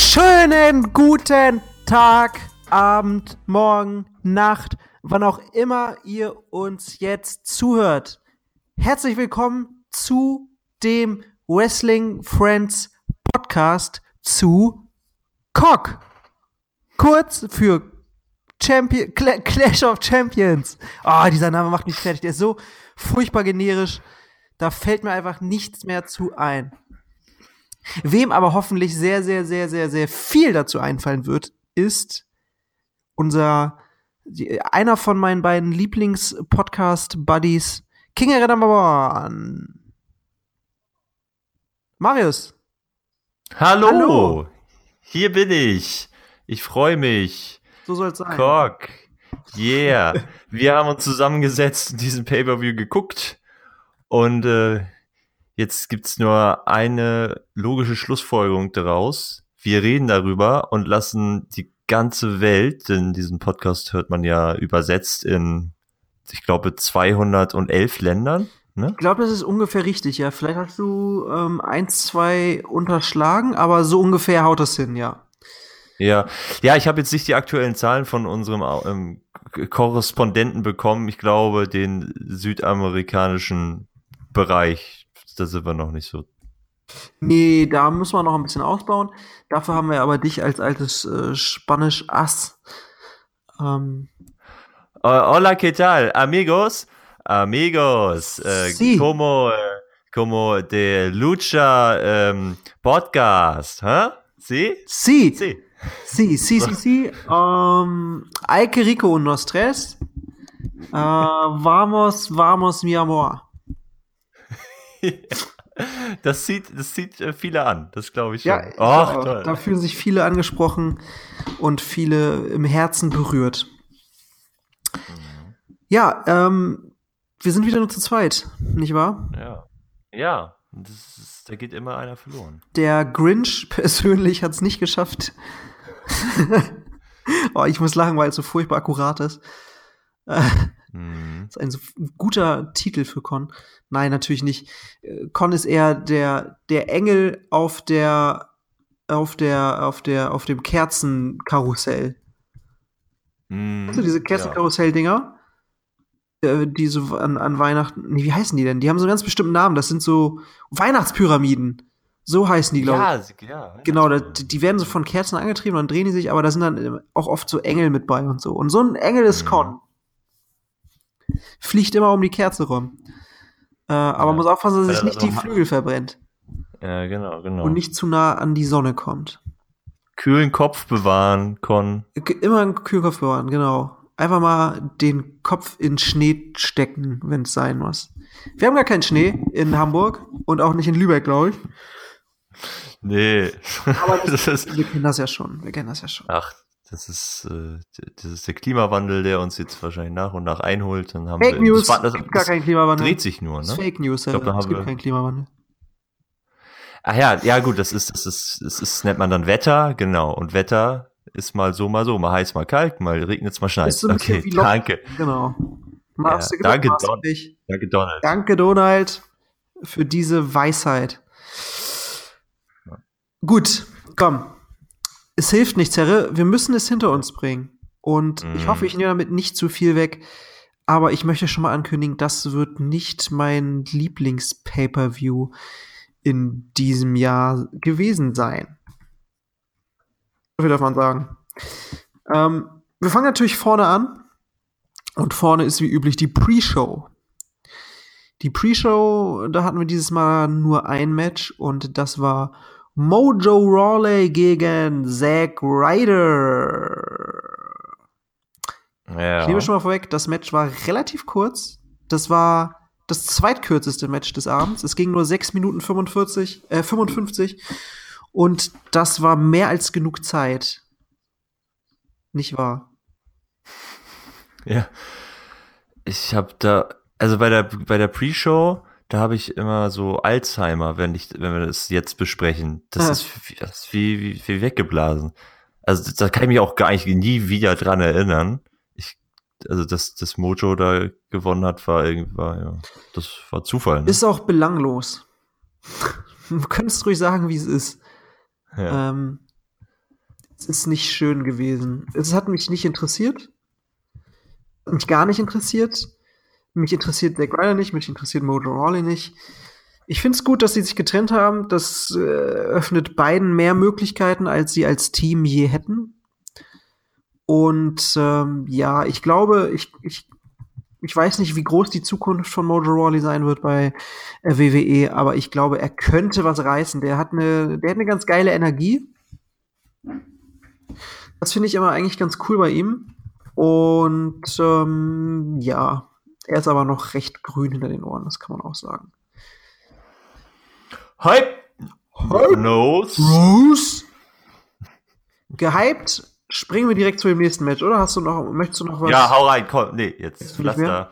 Schönen guten Tag, Abend, Morgen, Nacht, wann auch immer ihr uns jetzt zuhört. Herzlich willkommen zu dem Wrestling Friends Podcast zu KOC. Kurz für Clash of Champions. Dieser Name macht mich fertig. Der ist so furchtbar generisch. Da fällt mir einfach nichts mehr zu ein. Wem aber hoffentlich sehr, sehr, sehr, sehr, sehr viel dazu einfallen wird, ist einer von meinen beiden Lieblings-Podcast-Buddies, King Arena Number One. Marius. Hallo, hier bin ich. Ich freue mich. So soll's sein. KOC. Yeah. Wir haben uns zusammengesetzt und diesen Pay-Per-View geguckt. Und jetzt gibt's nur eine logische Schlussfolgerung daraus. Wir reden darüber und lassen die ganze Welt, denn diesen Podcast hört man ja übersetzt in, ich glaube, 211 Ländern. Ne? Ich glaube, das ist ungefähr richtig, ja. Vielleicht hast du 1, 2 unterschlagen, aber so ungefähr haut das hin, ja. Ja, ich habe jetzt nicht die aktuellen Zahlen von unserem Korrespondenten bekommen. Ich glaube, den südamerikanischen Bereich, da sind wir noch nicht so. Nee, da müssen wir noch ein bisschen ausbauen. Dafür haben wir aber dich als altes Spanisch-Ass. Hola, ¿qué tal? Amigos, Sí. como de lucha podcast, ¿huh? ¿Sí? Sí. Sí. Sí. Ay, que rico, unos tres. Vamos, mi amor. Das zieht viele an, das glaube ich schon. Ja, toll. Da fühlen sich viele angesprochen und viele im Herzen berührt. Ja, wir sind wieder nur zu zweit, nicht wahr? Ja, da geht immer einer verloren. Der Grinch persönlich hat es nicht geschafft. Ich muss lachen, weil es so furchtbar akkurat ist. Das ist ein so guter Titel für Con. Nein, natürlich nicht. Con ist eher der Engel auf dem Kerzenkarussell. Also diese Kerzenkarussell-Dinger, die so an Weihnachten, nee, wie heißen die denn? Die haben so einen ganz bestimmten Namen. Das sind so Weihnachtspyramiden. So heißen die, glaube ich. Ja. Genau, die werden so von Kerzen angetrieben, dann drehen die sich, aber da sind dann auch oft so Engel mit bei und so. Und so ein Engel ist Con. Fliegt immer um die Kerze rum. Aber muss aufpassen, dass er sich nicht die Flügel verbrennt. Ja, genau. Und nicht zu nah an die Sonne kommt. Kühlen Kopf bewahren, Con. Immer einen kühlen Kopf bewahren, genau. Einfach mal den Kopf in Schnee stecken, wenn es sein muss. Wir haben gar keinen Schnee in Hamburg und auch nicht in Lübeck, glaube ich. Nee. Aber wir kennen das ja schon. Ach, das ist der Klimawandel, der uns jetzt wahrscheinlich nach und nach einholt. Dann haben Fake News, es gibt gar keinen Klimawandel. Dreht sich nur, ne? Das ist Fake News, ich glaub, es gibt keinen Klimawandel. Ach ja, gut, das nennt man dann Wetter, genau. Und Wetter ist mal so, mal heiß, mal kalt, mal regnet es, mal schneit. So okay, danke. Genau. Danke, Donald. Danke, Donald, für diese Weisheit. Gut, komm. Es hilft nichts, Herre. Wir müssen es hinter uns bringen. Und ich hoffe, ich nehme damit nicht zu viel weg. Aber ich möchte schon mal ankündigen, das wird nicht mein Lieblings-Pay-Per-View in diesem Jahr gewesen sein. So viel darf man sagen. Wir fangen natürlich vorne an. Und vorne ist wie üblich die Pre-Show. Die Pre-Show, da hatten wir dieses Mal nur ein Match. Und das war Mojo Rawley gegen Zack Ryder. Ja. Ich nehme schon mal vorweg, das Match war relativ kurz. Das war das zweitkürzeste Match des Abends. Es ging nur 6 Minuten 55. Und das war mehr als genug Zeit. Nicht wahr? Ja. Ich habe da, also bei der Pre-Show, da habe ich immer so Alzheimer, wenn wir das jetzt besprechen. Das ist wie weggeblasen. Also da kann ich mich auch gar nicht nie wieder dran erinnern. Dass Mojo da gewonnen hat, das war Zufall. Ne? Ist auch belanglos. Du könntest ruhig sagen, wie es ist. Ja. Es ist nicht schön gewesen. Es hat mich nicht interessiert. Mich gar nicht interessiert. Mich interessiert Zack Ryder nicht, mich interessiert Mojo Rawley nicht. Ich finde es gut, dass sie sich getrennt haben. Das öffnet beiden mehr Möglichkeiten, als sie als Team je hätten. Und ja, ich glaube, ich weiß nicht, wie groß die Zukunft von Mojo Rawley sein wird bei WWE, aber ich glaube, er könnte was reißen. Der hat eine ganz geile Energie. Das finde ich immer eigentlich ganz cool bei ihm. Und ja, er ist aber noch recht grün hinter den Ohren, das kann man auch sagen. Hype! Rose! Gehypt? Springen wir direkt zu dem nächsten Match, oder? Möchtest du noch was? Ja, hau rein, komm. Nee, jetzt Pflaster.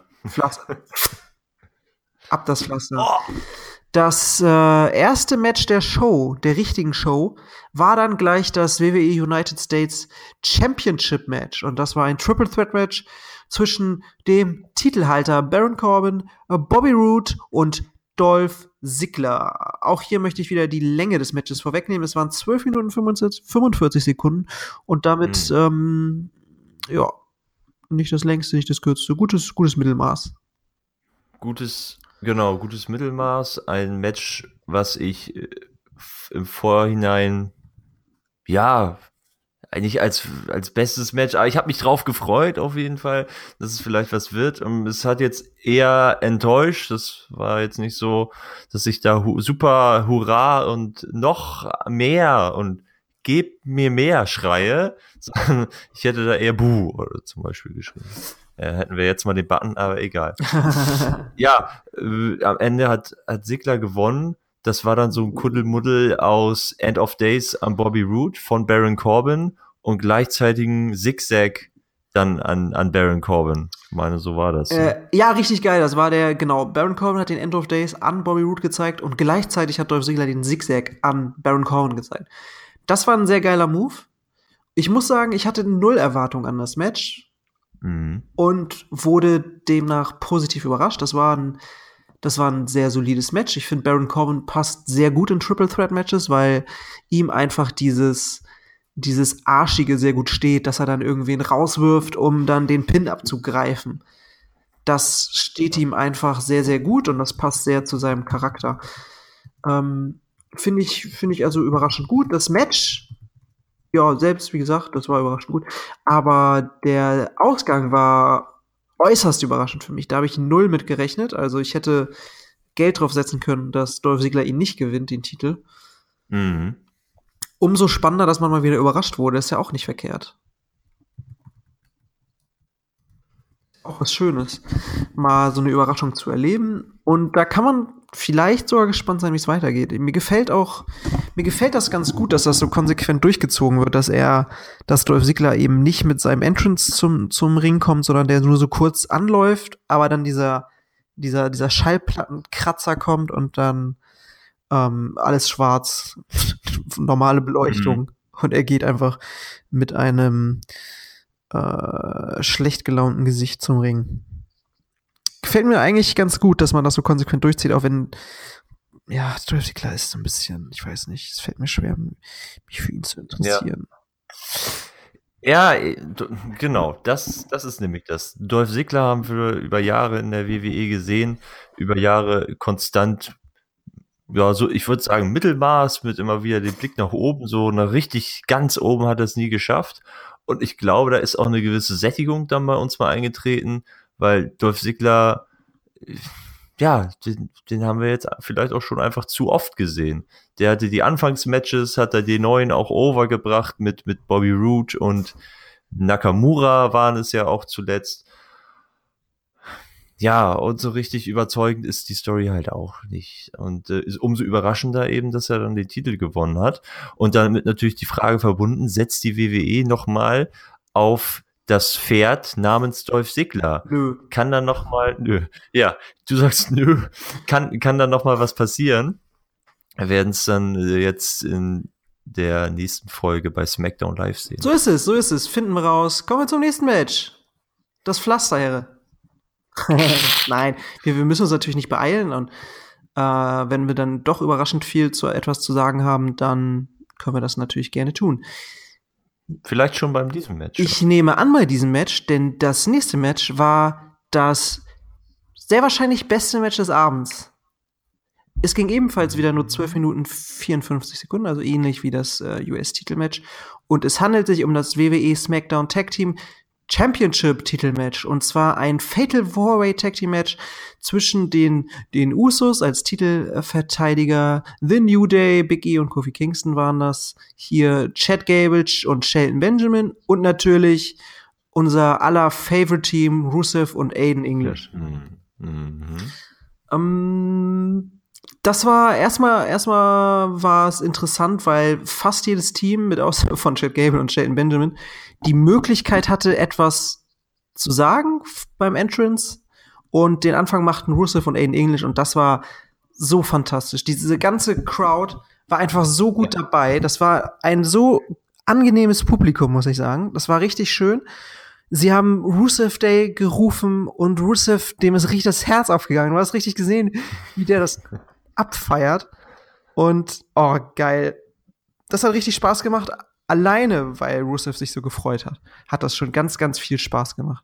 Ab das Pflaster. Oh. Das erste Match der Show, der richtigen Show, war dann gleich das WWE United States Championship Match. Und das war ein Triple Threat Match zwischen dem Titelhalter Baron Corbin, Bobby Roode und Dolph Ziggler. Auch hier möchte ich wieder die Länge des Matches vorwegnehmen. Es waren 12 Minuten 45 Sekunden und damit, ja, nicht das längste, nicht das kürzeste. Gutes Mittelmaß. Gutes Mittelmaß. Ein Match, was ich im Vorhinein, ja, eigentlich als bestes Match, aber ich habe mich drauf gefreut auf jeden Fall, dass es vielleicht was wird. Und es hat jetzt eher enttäuscht. Das war jetzt nicht so, dass ich da super Hurra und noch mehr und gebt mir mehr schreie, sondern ich hätte da eher Buh oder zum Beispiel geschrieben. Hätten wir jetzt mal den Button, aber egal. Ja, am Ende hat Ziggler gewonnen. Das war dann so ein Kuddelmuddel aus End of Days an Bobby Roode von Baron Corbin und gleichzeitigen Zigzag dann an Baron Corbin. Ich meine, so war das. Ja, richtig geil. Das war Baron Corbin hat den End of Days an Bobby Roode gezeigt und gleichzeitig hat Dolph Ziggler den Zigzag an Baron Corbin gezeigt. Das war ein sehr geiler Move. Ich muss sagen, ich hatte 0 Erwartung an das Match und wurde demnach positiv überrascht. Das war ein sehr solides Match. Ich finde, Baron Corbin passt sehr gut in Triple Threat Matches, weil ihm einfach dieses Arschige sehr gut steht, dass er dann irgendwen rauswirft, um dann den Pin abzugreifen. Das steht ihm einfach sehr, sehr gut und das passt sehr zu seinem Charakter. Finde ich also überraschend gut. Das Match, ja, selbst, wie gesagt, das war überraschend gut. Aber der Ausgang war äußerst überraschend für mich. Da habe ich 0 mit gerechnet. Also ich hätte Geld drauf setzen können, dass Dolph Ziggler ihn nicht gewinnt, den Titel. Umso spannender, dass man mal wieder überrascht wurde. Ist ja auch nicht verkehrt. Auch was Schönes, mal so eine Überraschung zu erleben. Und da kann man vielleicht sogar gespannt sein, wie es weitergeht. Mir gefällt das ganz gut, dass das so konsequent durchgezogen wird, dass Dolph Ziggler eben nicht mit seinem Entrance zum Ring kommt, sondern der nur so kurz anläuft, aber dann dieser Schallplattenkratzer kommt und dann alles schwarz, normale Beleuchtung. Und er geht einfach mit einem schlecht gelaunten Gesicht zum Ring. Gefällt mir eigentlich ganz gut, dass man das so konsequent durchzieht, auch wenn, ja, Dolph Ziggler ist so ein bisschen, ich weiß nicht, es fällt mir schwer, mich für ihn zu interessieren. Ja, genau, das ist nämlich das. Dolph Ziggler haben wir über Jahre in der WWE gesehen, über Jahre konstant, ja, so, ich würde sagen, Mittelmaß mit immer wieder den Blick nach oben, so nach richtig ganz oben hat er es nie geschafft. Und ich glaube, da ist auch eine gewisse Sättigung dann bei uns mal eingetreten, weil Dolph Ziggler, ja, den haben wir jetzt vielleicht auch schon einfach zu oft gesehen. Der hatte die Anfangsmatches, hat er die neuen auch overgebracht mit Bobby Roode und Nakamura waren es ja auch zuletzt. Ja, und so richtig überzeugend ist die Story halt auch nicht. Und ist umso überraschender eben, dass er dann den Titel gewonnen hat. Und damit natürlich die Frage verbunden, setzt die WWE nochmal auf das Pferd namens Dolph Ziggler? Nö. Kann dann nochmal, nö. Ja, du sagst nö. Kann dann nochmal was passieren? Wir werden es dann jetzt in der nächsten Folge bei SmackDown Live sehen. So ist es. Finden wir raus. Kommen wir zum nächsten Match. Das Pflaster, Herre. Nein, wir müssen uns natürlich nicht beeilen und wenn wir dann doch überraschend viel zu etwas zu sagen haben, dann können wir das natürlich gerne tun. Vielleicht schon bei diesem Match. Ich nehme an bei diesem Match, denn das nächste Match war das sehr wahrscheinlich beste Match des Abends. Es ging ebenfalls wieder nur 12 Minuten 54 Sekunden, also ähnlich wie das US-Titelmatch. Und es handelt sich um das WWE SmackDown Tag Team Championship Titelmatch. Und zwar ein Fatal 4-Way Tag Team Match zwischen den Usos als Titelverteidiger, The New Day, Big E und Kofi Kingston waren das. Hier Chad Gable und Shelton Benjamin und natürlich unser aller Favorite Team Rusev und Aiden English. Das war erstmal war es interessant, weil fast jedes Team, mit Ausnahme von Chad Gable und Shelton Benjamin, die Möglichkeit hatte, etwas zu sagen beim Entrance. Und den Anfang machten Rusev und Aiden English und das war so fantastisch. Diese ganze Crowd war einfach so gut dabei. Das war ein so angenehmes Publikum, muss ich sagen. Das war richtig schön. Sie haben Rusev Day gerufen und Rusev, dem ist richtig das Herz aufgegangen. Du hast richtig gesehen, wie der das abfeiert. Und, oh, geil. Das hat richtig Spaß gemacht. Alleine, weil Rusev sich so gefreut hat, hat das schon ganz, ganz viel Spaß gemacht.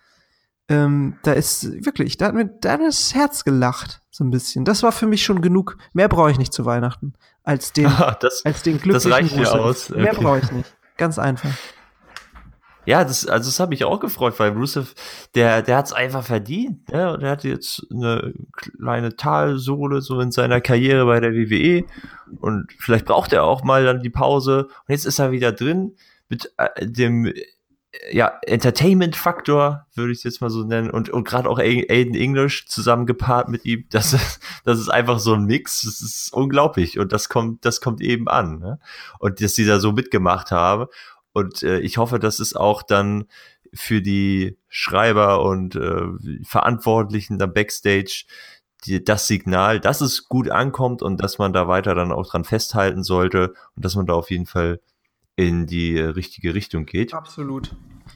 Da hat mir das Herz gelacht, so ein bisschen. Das war für mich schon genug. Mehr brauche ich nicht zu Weihnachten, als den glücklichen das reicht mir Rusev. aus. Okay. Mehr brauche ich nicht. Ganz einfach. Ja, das hat mich auch gefreut, weil Rusev, der hat's einfach verdient, ne? Der hatte jetzt eine kleine Talsohle so in seiner Karriere bei der WWE und vielleicht braucht er auch mal dann die Pause und jetzt ist er wieder drin mit dem Entertainment-Faktor, würde ich es jetzt mal so nennen, und gerade auch Aiden English zusammen gepaart mit ihm, das ist einfach so ein Mix, das ist unglaublich und das kommt eben an, ne? Und dass die da so mitgemacht haben. Und ich hoffe, dass es auch dann für die Schreiber und Verantwortlichen dann Backstage das Signal, dass es gut ankommt und dass man da weiter dann auch dran festhalten sollte und dass man da auf jeden Fall in die richtige Richtung geht. Absolut.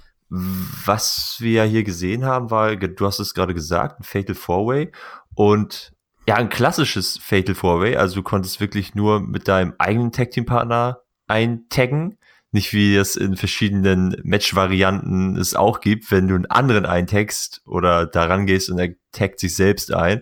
Was wir ja hier gesehen haben, war, du hast es gerade gesagt, ein Fatal 4-Way und ja, ein klassisches Fatal 4-Way, also du konntest wirklich nur mit deinem eigenen Tag-Team-Partner eintaggen. Nicht wie es in verschiedenen Match-Varianten es auch gibt, wenn du einen anderen eintagst oder daran gehst und er taggt sich selbst ein.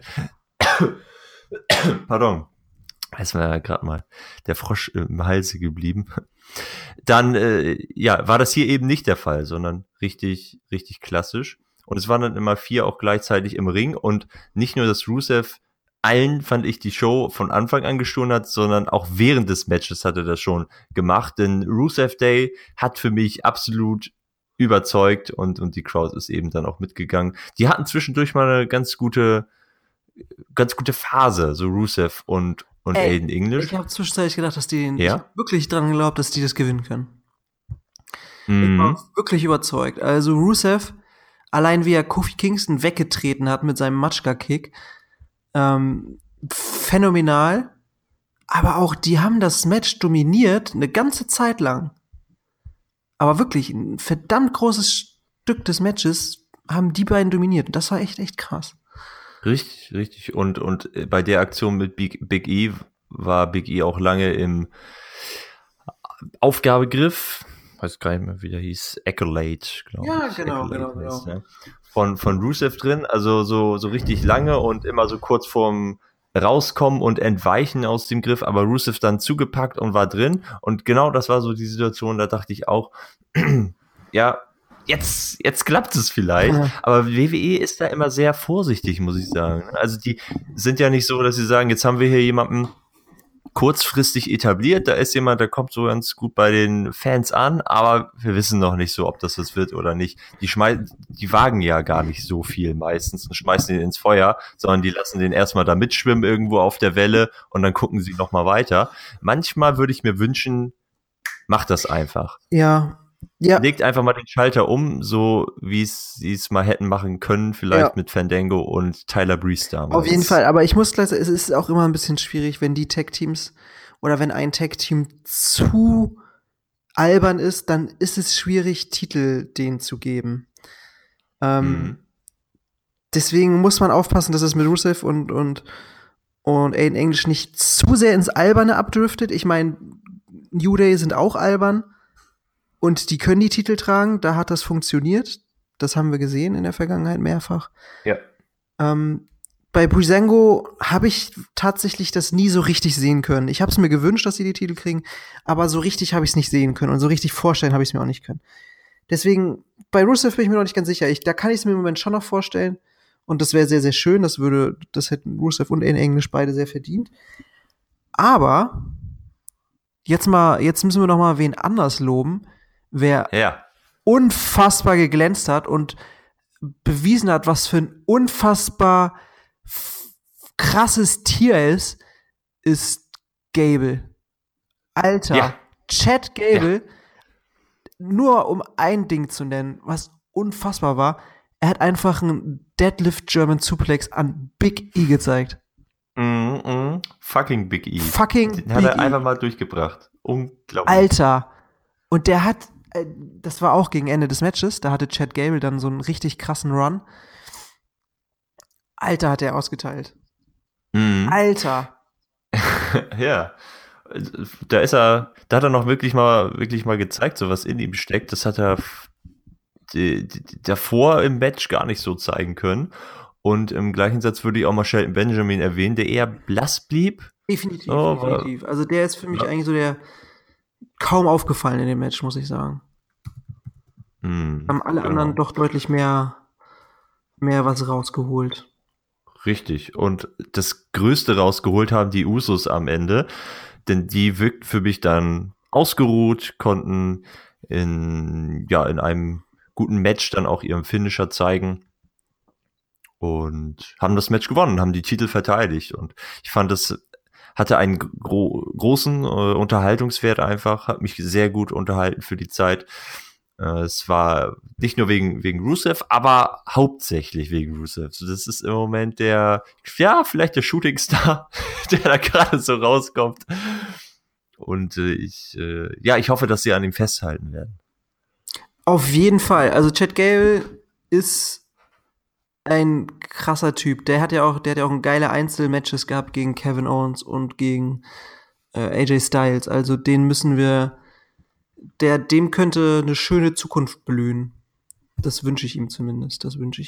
Pardon. Ist mir ja gerade mal der Frosch im Halse geblieben. Dann, war das hier eben nicht der Fall, sondern richtig, richtig klassisch. Und es waren dann immer 4 auch gleichzeitig im Ring und nicht nur, dass Rusev allen, fand ich, die Show von Anfang an gestohlen hat, sondern auch während des Matches hat er das schon gemacht, denn Rusev Day hat für mich absolut überzeugt und die Crowd ist eben dann auch mitgegangen. Die hatten zwischendurch mal eine ganz gute Phase, so Rusev und Aiden English. Ich habe zwischenzeitlich gedacht, dass ich hab wirklich dran geglaubt, dass die das gewinnen können. Ich war wirklich überzeugt. Also Rusev, allein wie er Kofi Kingston weggetreten hat mit seinem Matschka-Kick, phänomenal, aber auch die haben das Match dominiert eine ganze Zeit lang. Aber wirklich ein verdammt großes Stück des Matches haben die beiden dominiert. Und das war echt, echt krass. Richtig. Und bei der Aktion mit Big E war Big E auch lange im Aufgabegriff. Weiß gar nicht mehr, wie der hieß. Accolade, glaube ich. Ja, genau. Heißt, ja. Von Rusev drin, also so richtig lange und immer so kurz vorm Rauskommen und Entweichen aus dem Griff, aber Rusev dann zugepackt und war drin und genau das war so die Situation, da dachte ich auch, ja, jetzt klappt es vielleicht, aber WWE ist da immer sehr vorsichtig, muss ich sagen. Also die sind ja nicht so, dass sie sagen, jetzt haben wir hier jemanden kurzfristig etabliert, da ist jemand, der kommt so ganz gut bei den Fans an, aber wir wissen noch nicht so, ob das was wird oder nicht. Die wagen ja gar nicht so viel meistens und schmeißen den ins Feuer, sondern die lassen den erstmal da mitschwimmen irgendwo auf der Welle und dann gucken sie noch mal weiter. Manchmal würde ich mir wünschen, macht das einfach. Ja. Legt einfach mal den Schalter um, so wie sie es mal hätten machen können, vielleicht mit Fandango und Tyler Breeze damals. Auf jeden Fall, aber ich muss gleich sagen, es ist auch immer ein bisschen schwierig, wenn die Tag-Teams oder wenn ein Tag-Team zu albern ist, dann ist es schwierig, Titel denen zu geben. Deswegen muss man aufpassen, dass es mit Rusev und Aiden English nicht zu sehr ins Alberne abdriftet. Ich meine, New Day sind auch albern. Und die können die Titel tragen, da hat das funktioniert. Das haben wir gesehen in der Vergangenheit mehrfach. Ja. Bei Breezango habe ich tatsächlich das nie so richtig sehen können. Ich habe es mir gewünscht, dass sie die Titel kriegen, aber so richtig habe ich es nicht sehen können und so richtig vorstellen habe ich es mir auch nicht können. Deswegen, bei Rusev bin ich mir noch nicht ganz sicher. Da kann ich es mir im Moment schon noch vorstellen und das wäre sehr, sehr schön. Das hätten Rusev und in Englisch beide sehr verdient. Aber jetzt müssen wir noch mal wen anders loben, wer unfassbar geglänzt hat und bewiesen hat, was für ein unfassbar krasses Tier ist Gable. Alter, Chad Gable, nur um ein Ding zu nennen, was unfassbar war, er hat einfach einen Deadlift German Suplex an Big E gezeigt. Fucking Big E. Den hat er einfach mal durchgebracht. Unglaublich. Alter. Und der hat, das war auch gegen Ende des Matches, da hatte Chad Gable dann so einen richtig krassen Run. Alter, hat er ausgeteilt. Alter. Ja. Da hat er noch wirklich mal gezeigt, so was in ihm steckt. Das hat er davor im Match gar nicht so zeigen können. Und im gleichen Satz würde ich auch mal Shelton Benjamin erwähnen, der eher blass blieb. Definitiv. Also der ist für mich eigentlich so der kaum aufgefallen in dem Match, muss ich sagen. Haben alle anderen doch deutlich mehr was rausgeholt. Richtig. Und das Größte rausgeholt haben die Usos am Ende, denn die wirkten für mich dann ausgeruht, konnten in einem guten Match dann auch ihren Finisher zeigen und haben das Match gewonnen, haben die Titel verteidigt. Und ich fand, das hatte einen großen Unterhaltungswert einfach, hat mich sehr gut unterhalten für die Zeit. Es war nicht nur wegen Rusev, aber hauptsächlich wegen Rusev. So, das ist im Moment vielleicht der Shootingstar, der da gerade so rauskommt. Und ich hoffe, dass sie an ihm festhalten werden. Auf jeden Fall. Also Chad Gable ist ein krasser Typ. Der hat ja auch geile Einzelmatches gehabt gegen Kevin Owens und gegen AJ Styles. Also dem könnte eine schöne Zukunft blühen. Das wünsche ich ihm zumindest.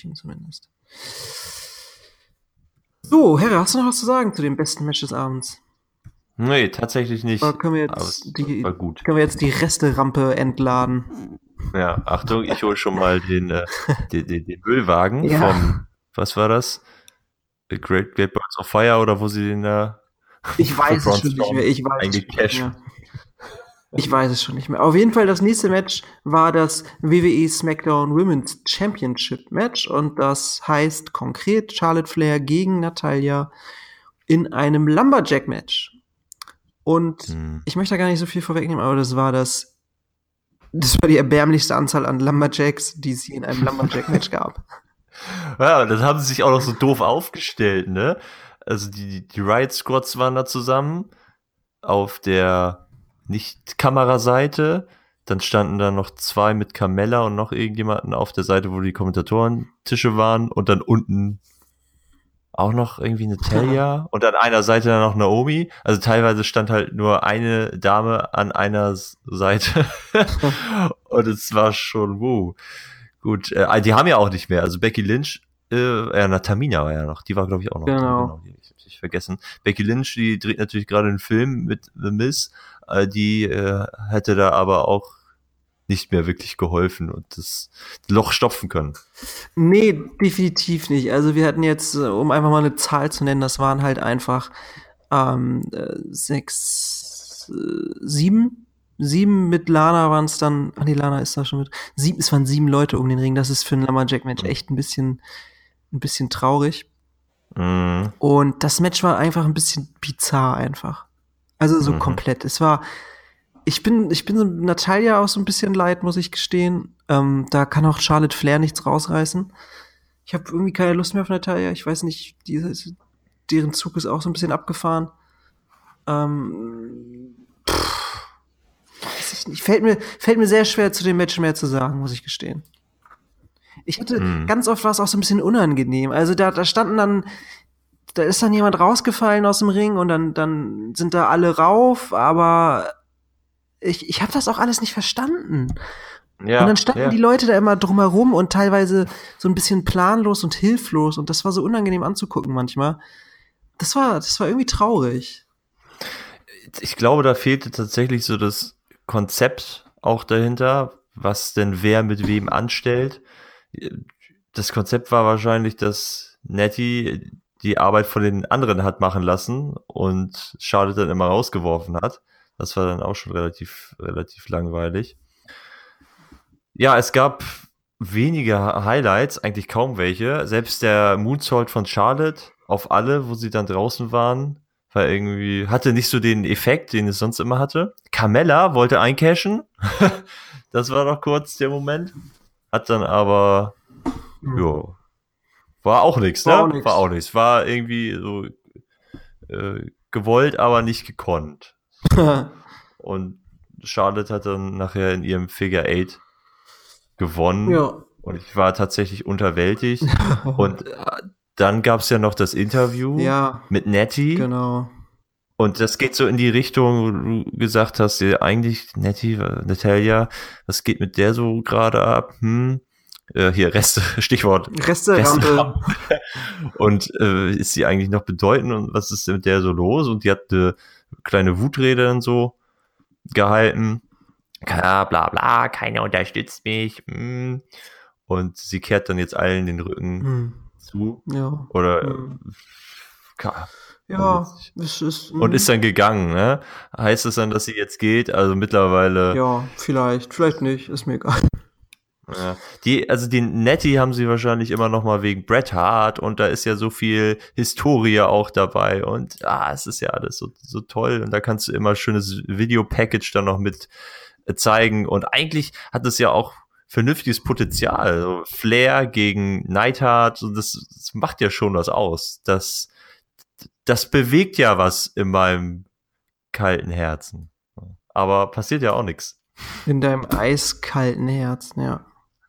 So, Herre, hast du noch was zu sagen zu dem besten Match des Abends? Nee, tatsächlich nicht. Aber können wir jetzt die Resterampe entladen? Ja, Achtung, ich hole schon mal den Müllwagen vom, was war das? The Great Birds of Fire oder wo sie den da Ich weiß es schon nicht mehr. Auf jeden Fall, das nächste Match war das WWE SmackDown Women's Championship Match und das heißt konkret Charlotte Flair gegen Natalya in einem Lumberjack Match. Und ich möchte da gar nicht so viel vorwegnehmen, aber das war die erbärmlichste Anzahl an Lumberjacks, die es hier in einem Lumberjack Match gab. Ja, das haben sie sich auch noch so doof aufgestellt, ne? Also die Riot Squads waren da zusammen auf der Nicht-Kameraseite. Dann standen da noch 2 mit Carmella und noch irgendjemanden auf der Seite, wo die Kommentatorentische waren. Und dann unten auch noch irgendwie Natalya. Und an einer Seite dann noch Naomi. Also teilweise stand halt nur eine Dame an einer Seite. Und es war schon, Gut, die haben ja auch nicht mehr. Also Becky Lynch, Tamina war ja noch. Die war, glaube ich, auch noch. Genau. Die hab ich vergessen. Becky Lynch, die dreht natürlich gerade einen Film mit The Miz. Die hätte da aber auch nicht mehr wirklich geholfen und das Loch stopfen können. Nee, definitiv nicht. Also wir hatten jetzt, um einfach mal eine Zahl zu nennen, das waren halt einfach 7 mit Lana waren es dann, Lana ist da schon mit, es waren 7 Leute um den Ring, das ist für ein Lumberjack-Match echt ein bisschen traurig. Und das Match war einfach ein bisschen bizarr einfach. Also so komplett. Ich bin so Natalya auch so ein bisschen leid, muss ich gestehen. Da kann auch Charlotte Flair nichts rausreißen. Ich habe irgendwie keine Lust mehr auf Natalya. Ich weiß nicht, deren Zug ist auch so ein bisschen abgefahren. Weiß ich nicht. Fällt mir sehr schwer, zu dem Match mehr zu sagen, muss ich gestehen. Ich hatte ganz oft war es auch so ein bisschen unangenehm. Also da ist dann jemand rausgefallen aus dem Ring und dann sind da alle rauf, aber ich habe das auch alles nicht verstanden. Ja, Und dann standen die Leute da immer drumherum und teilweise so ein bisschen planlos und hilflos und das war so unangenehm anzugucken manchmal. Das war irgendwie traurig. Ich glaube, da fehlte tatsächlich so das Konzept auch dahinter, was denn wer mit wem anstellt. Das Konzept war wahrscheinlich, dass Nettie die Arbeit von den anderen hat machen lassen und Charlotte dann immer rausgeworfen hat. Das war dann auch schon relativ langweilig. Ja, es gab wenige Highlights, eigentlich kaum welche. Selbst der Moonsault von Charlotte auf alle, wo sie dann draußen waren, war irgendwie, hatte nicht so den Effekt, den es sonst immer hatte. Carmella wollte eincashen. Das war noch kurz der Moment. Hat dann aber, jo, war auch nichts, ne? War auch nichts. War irgendwie so gewollt, aber nicht gekonnt. Und Charlotte hat dann nachher in ihrem Figure 8 gewonnen. Ja. Und ich war tatsächlich unterwältigt. Und dann gab's ja noch das Interview mit Nettie. Genau. Und das geht so in die Richtung, wo du gesagt hast, ja, eigentlich Natalya, was geht mit der so gerade ab? Hier Reste, Stichwort Resterampe. Und ist sie eigentlich noch bedeutend und was ist mit der so los? Und die hat eine kleine Wutrede dann so gehalten. Ja, bla bla, keiner unterstützt mich. Und sie kehrt dann jetzt allen den Rücken zu. Ja. Oder ja, es ist. Und ist dann gegangen, ne? Heißt es dann, dass sie jetzt geht? Also mittlerweile. Ja, vielleicht nicht, ist mir egal. Ja. Die Nettie haben sie wahrscheinlich immer noch mal wegen Bret Hart und da ist ja so viel Historie auch dabei und es ist ja alles so toll und da kannst du immer schönes Video-Package dann noch mit zeigen und eigentlich hat es ja auch vernünftiges Potenzial. So Flair gegen Neidhart, das macht ja schon was aus. Das bewegt ja was in meinem kalten Herzen. Aber passiert ja auch nichts. In deinem eiskalten Herzen, ja.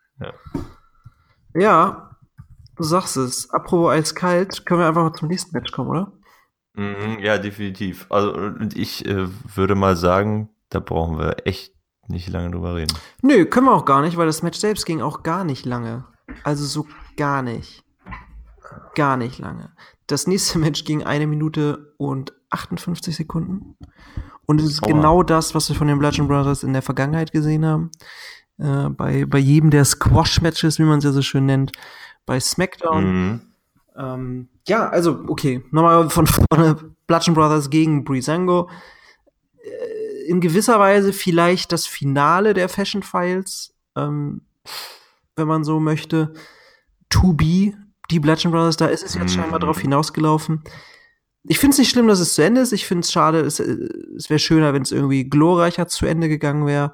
Ja, du sagst es. Apropos eiskalt, können wir einfach mal zum nächsten Match kommen, oder? Ja, definitiv. Also, und ich würde mal sagen, da brauchen wir echt nicht lange drüber reden. Nö, können wir auch gar nicht, weil das Match selbst ging auch gar nicht lange. Also so gar nicht. Gar nicht lange. Das nächste Match ging 1 Minute und 58 Sekunden. Und es ist genau das, was wir von den Bludgeon Brothers in der Vergangenheit gesehen haben. Bei jedem der Squash-Matches, wie man es ja so schön nennt. Bei SmackDown. Ja, also, okay. Nochmal von vorne. Bludgeon Brothers gegen Breezango. In gewisser Weise vielleicht das Finale der Fashion Files. Wenn man so möchte. To be. Die Bludgeon Brothers, da ist es jetzt scheinbar drauf hinausgelaufen. Ich finde es nicht schlimm, dass es zu Ende ist. Ich finde es schade, es wäre schöner, wenn es irgendwie glorreicher zu Ende gegangen wäre.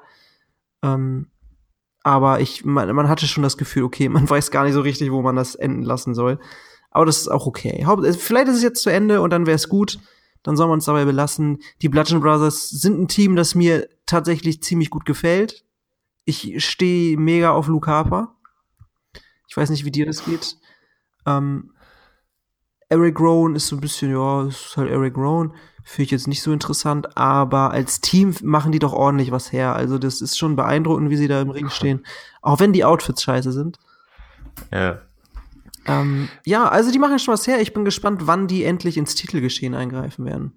Aber man hatte schon das Gefühl, okay, man weiß gar nicht so richtig, wo man das enden lassen soll. Aber das ist auch okay. Vielleicht ist es jetzt zu Ende und dann wäre es gut. Dann soll man es dabei belassen. Die Bludgeon Brothers sind ein Team, das mir tatsächlich ziemlich gut gefällt. Ich stehe mega auf Luke Harper. Ich weiß nicht, wie dir das geht. Eric Rowan ist so ein bisschen, ist halt Eric Rowan. Finde ich jetzt nicht so interessant, aber als Team machen die doch ordentlich was her. Also das ist schon beeindruckend, wie sie da im Ring stehen. Auch wenn die Outfits scheiße sind. Ja. Ja, also die machen schon was her. Ich bin gespannt, wann die endlich ins Titelgeschehen eingreifen werden.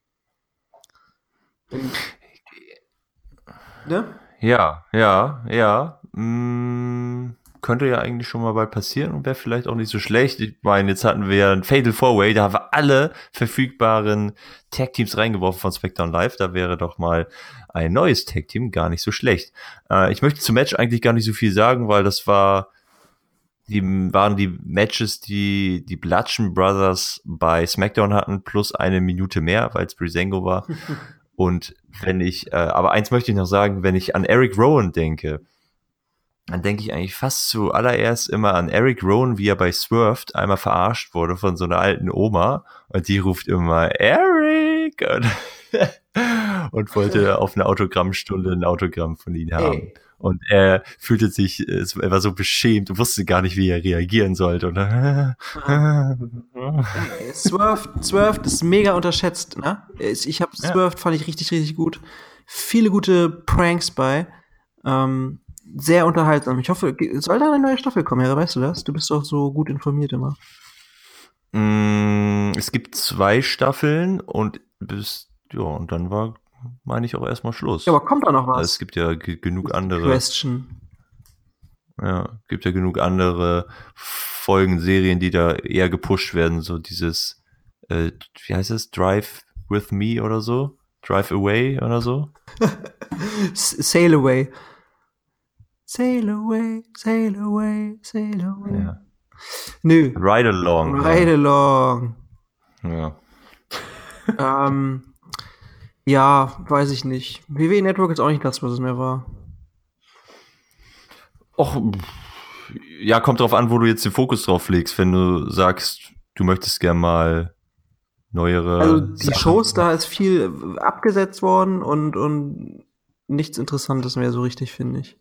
Ne? Ja. Könnte ja eigentlich schon mal bald passieren und wäre vielleicht auch nicht so schlecht. Ich meine, jetzt hatten wir ein Fatal 4-Way, da haben wir alle verfügbaren Tag-Teams reingeworfen von SmackDown Live. Da wäre doch mal ein neues Tag-Team gar nicht so schlecht. Ich möchte zum Match eigentlich gar nicht so viel sagen, weil das waren die Matches, die Bludgeon Brothers bei SmackDown hatten, plus 1 Minute mehr, weil es Breezango war. Und aber eins möchte ich noch sagen, wenn ich an Eric Rowan denke, dann denke ich eigentlich fast zuallererst immer an Eric Rowan, wie er bei Swerved einmal verarscht wurde von so einer alten Oma und die ruft immer Eric und wollte auf eine Autogrammstunde ein Autogramm von ihm haben. Und er fühlte sich, er war so beschämt und wusste gar nicht, wie er reagieren sollte. Und Swerve ist mega unterschätzt, ne? Ich habe Swerve, fand ich richtig, richtig gut. Viele gute Pranks bei. Sehr unterhaltsam. Ich hoffe, soll da eine neue Staffel kommen, Herr, weißt du das? Du bist doch so gut informiert immer. Es gibt 2 Staffeln und und dann war, meine ich, auch erstmal Schluss. Ja, aber kommt da noch was? Es gibt ja genug andere. Question. Ja, gibt ja genug andere Folgen, Serien, die da eher gepusht werden. So dieses, wie heißt es? Drive with me oder so? Drive away oder so? Sail away. Sail away, sail away, sail away. Ja. Nö. Ride along. Ride along. Ja. Ja, weiß ich nicht. WWE Network ist auch nicht das, was es mehr war. Och, ja, kommt drauf an, wo du jetzt den Fokus drauf legst. Wenn du sagst, du möchtest gern mal neuere. Also die Sachen. Shows, da ist viel abgesetzt worden und nichts Interessantes mehr so richtig, finde ich.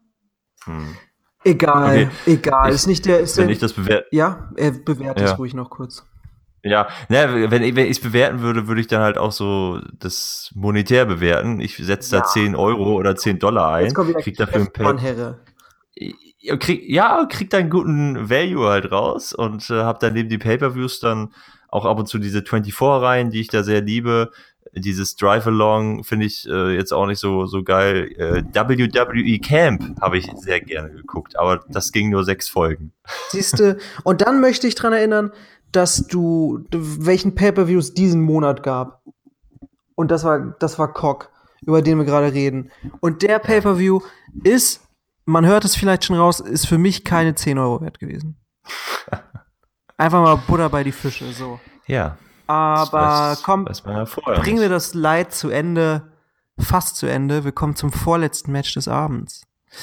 Egal, okay. Egal. Ist nicht der. Wenn ich das bewerte. Ja, bewerte es ruhig noch kurz. Ja, ne, wenn ich es bewerten würde, würde ich dann halt auch so das monetär bewerten. Ich setze da 10 Euro oder $10 ein, krieg dafür ein Pay. Krieg da einen guten Value halt raus und hab dann neben die Pay-Per-Views dann auch ab und zu diese 24-Reihen, die ich da sehr liebe. Dieses Drive-Along finde ich jetzt auch nicht so geil. WWE Camp habe ich sehr gerne geguckt, aber das ging nur 6 Folgen. Siehste, und dann möchte ich dran erinnern, dass welchen Pay-Per-Views diesen Monat gab. Und das war Cock, über den wir gerade reden. Und der Pay-Per-View ist, man hört es vielleicht schon raus, ist für mich keine 10 Euro wert gewesen. Einfach mal Butter bei die Fische, so. Ja. Aber komm, bringen wir das Leid zu Ende, fast zu Ende. Wir kommen zum vorletzten Match des Abends.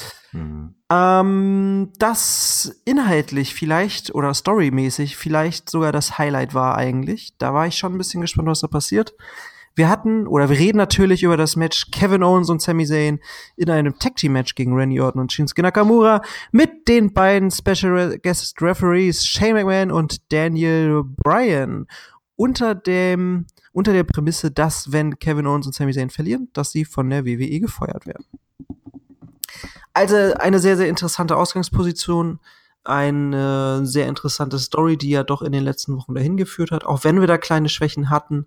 Das inhaltlich vielleicht oder storymäßig vielleicht sogar das Highlight war eigentlich. Da war ich schon ein bisschen gespannt, was da passiert. Wir reden natürlich über das Match Kevin Owens und Sami Zayn in einem Tag-Team-Match gegen Randy Orton und Shinsuke Nakamura mit den beiden Special Guest Referees Shane McMahon und Daniel Bryan. Unter der Prämisse, dass, wenn Kevin Owens und Sami Zayn verlieren, dass sie von der WWE gefeuert werden. Also eine sehr, sehr interessante Ausgangsposition, eine sehr interessante Story, die ja doch in den letzten Wochen dahin geführt hat, auch wenn wir da kleine Schwächen hatten.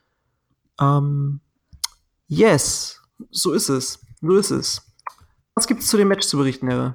Yes, so ist es. Was gibt's zu dem Match zu berichten, Herr?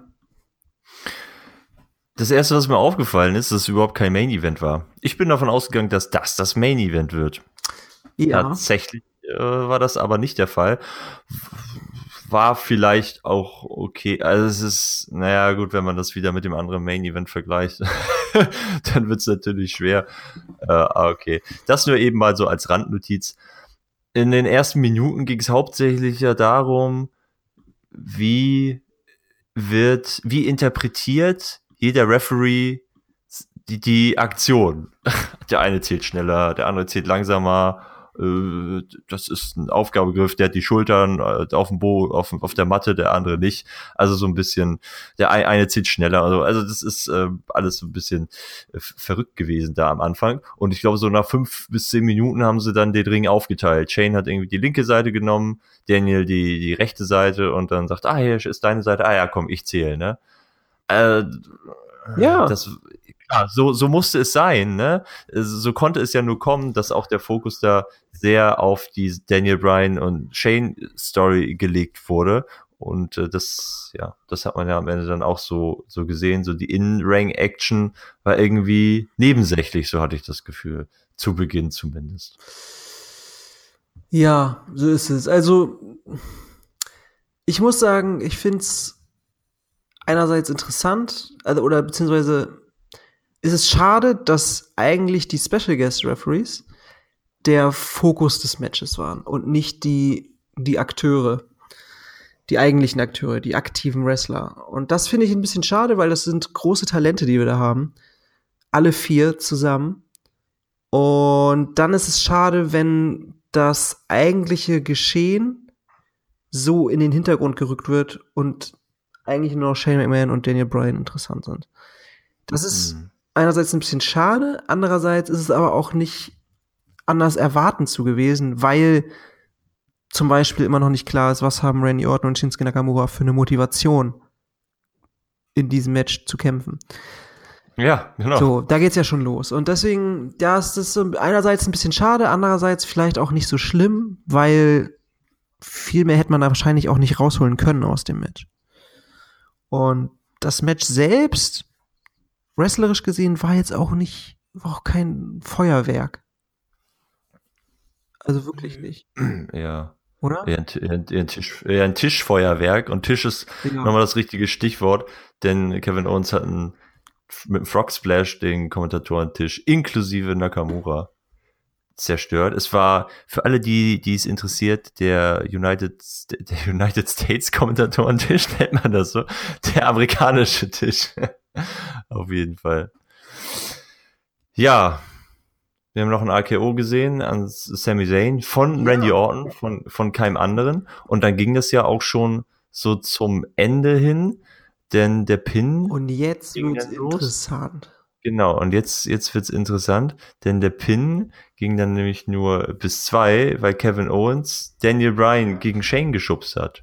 Das erste, was mir aufgefallen ist, dass es überhaupt kein Main-Event war. Ich bin davon ausgegangen, dass das Main-Event wird. Ja. Tatsächlich war das aber nicht der Fall. War vielleicht auch okay. Also es ist, naja gut, wenn man das wieder mit dem anderen Main-Event vergleicht, dann wird es natürlich schwer. Okay. Das nur eben mal so als Randnotiz. In den ersten Minuten ging es hauptsächlich ja darum, wie interpretiert jeder Referee die Aktion. Der eine zählt schneller, der andere zählt langsamer. Das ist ein Aufgabegriff, der hat die Schultern auf dem auf der Matte, der andere nicht. Also so ein bisschen, der eine zählt schneller. Also das ist alles so ein bisschen verrückt gewesen da am Anfang. Und ich glaube, so nach 5 bis 10 Minuten haben sie dann den Ring aufgeteilt. Shane hat irgendwie die linke Seite genommen, Daniel die rechte Seite und dann sagt, hier ist deine Seite. Ja, komm, ich zähle, ne? Ja. Ja, so musste es sein, ne? So konnte es ja nur kommen, dass auch der Fokus da sehr auf die Daniel Bryan und Shane Story gelegt wurde. Und das hat man ja am Ende dann auch so gesehen. So die In-Ring-Action war irgendwie nebensächlich, so hatte ich das Gefühl. Zu Beginn zumindest. Ja, so ist es. Also, ich muss sagen, ich find's einerseits interessant, beziehungsweise ist es schade, dass eigentlich die Special Guest Referees der Fokus des Matches waren und nicht die Akteure, die eigentlichen Akteure, die aktiven Wrestler. Und das finde ich ein bisschen schade, weil das sind große Talente, die wir da haben. Alle 4 zusammen. Und dann ist es schade, wenn das eigentliche Geschehen so in den Hintergrund gerückt wird und eigentlich nur noch Shane McMahon und Daniel Bryan interessant sind. Das ist einerseits ein bisschen schade, andererseits ist es aber auch nicht anders erwarten zu gewesen, weil zum Beispiel immer noch nicht klar ist, was haben Randy Orton und Shinsuke Nakamura für eine Motivation, in diesem Match zu kämpfen. Ja, genau. So, da geht's ja schon los. Und deswegen, ja, ist das so einerseits ein bisschen schade, andererseits vielleicht auch nicht so schlimm, weil viel mehr hätte man da wahrscheinlich auch nicht rausholen können aus dem Match. Und das Match selbst, wrestlerisch gesehen, war auch kein Feuerwerk. Also wirklich nicht. Ja. Oder? Eher ein Tischfeuerwerk. Und Tisch ist nochmal das richtige Stichwort, denn Kevin Owens hat mit dem Frog Splash den Kommentatorentisch inklusive Nakamura zerstört. Es war für alle, die es interessiert, der United States Kommentatorentisch, nennt man das so, der amerikanische Tisch. Auf jeden Fall. Ja, wir haben noch ein RKO gesehen an Sami Zayn von Randy Orton, von keinem anderen. Und dann ging das ja auch schon so zum Ende hin, denn der Pin. Und jetzt wird's interessant. Genau, und jetzt wird's interessant, denn der Pin ging dann nämlich nur bis 2, weil Kevin Owens Daniel Bryan gegen Shane geschubst hat.